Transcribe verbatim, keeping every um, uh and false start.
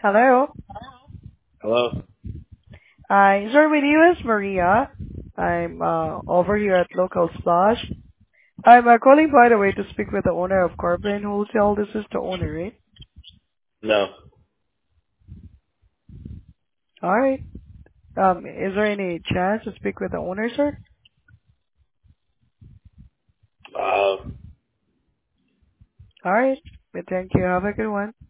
Hello. Hello? Hi, sir, with you is Maria. I'm uh, over here at Local Splash. I'm uh, calling, by the way, to speak with the owner of Carbon Wholesale. This is the owner, right? No. All right. Um, is there any chance to speak with the owner, sir? Uh, All right. Thank you. Have a good one.